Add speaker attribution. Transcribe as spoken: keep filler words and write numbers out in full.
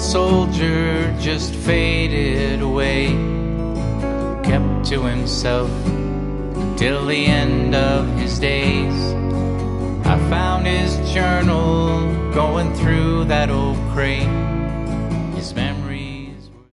Speaker 1: soldier just faded away, kept to himself till the end of his days. I found his journal going through that old crate.